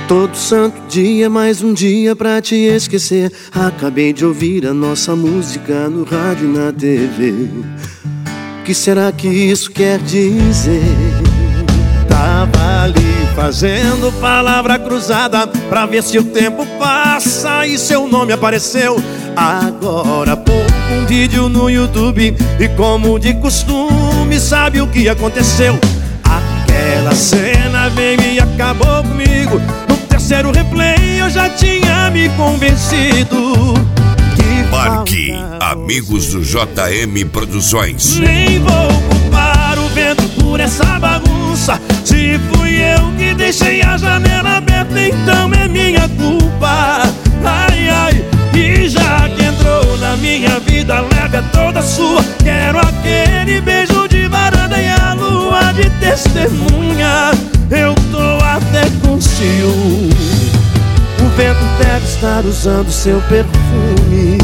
Todo santo dia, mais um dia pra te esquecer. Acabei de ouvir a nossa música no rádio e na TV. O que será que isso quer dizer? Tava ali fazendo palavra cruzada pra ver se o tempo passa e seu nome apareceu. Agora há pouco um vídeo no YouTube e como de costume, sabe o que aconteceu? Aquela cena veio e acabou comigo. No terceiro replay eu já tinha me convencido que Marque Amigos do JM Produções. nem vou culpar o vento por essa bagunça. Se fui eu que deixei a janela aberta, então é minha culpa. Ai, ai, e já que entrou na minha vida, leve é toda sua. Quero aquele beijo de varanda e a lua de testemunha. Eu tô até com ciúme. O vento deve estar usando seu perfume.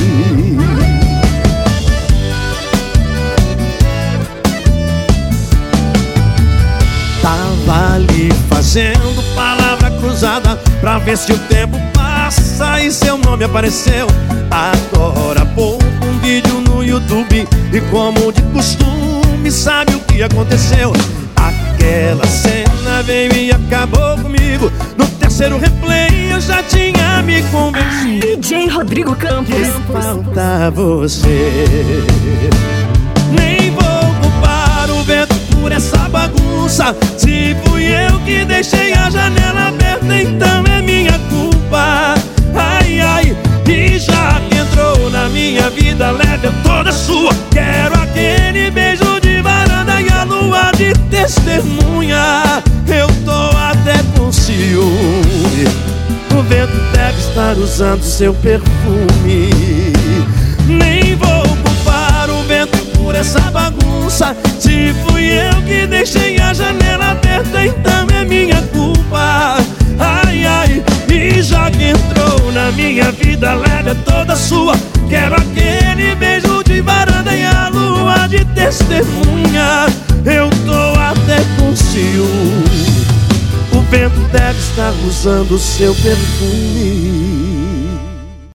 Tava ali fazendo palavra cruzada pra ver se o tempo passa e seu nome apareceu. Agora há pouco um vídeo no YouTube e como de costume, sabe o que aconteceu? Aquela cena veio e acabou comigo. No terceiro replay eu já tinha me convencido. DJ Rodrigo Campos. Que falta você. Nem vou culpar o vento por essa bagunça. Se fui eu que deixei a janela aberta, então é minha culpa. Ai, ai, e já que entrou na minha vida, leve é toda sua. Quero aquele beijo de varanda e a lua de testemunha. Eu tô até com ciúme. O vento deve estar usando seu perfume. Nem vou culpar o vento por essa bagunça. Se fui eu que deixei a janela aberta, então é minha culpa. Ai, ai, e já que entrou na minha vida, leve é toda sua. Quero aquele beijo de varanda e a lua de testemunha. Eu tô até com ciúme. O vento deve estar usando seu perfume.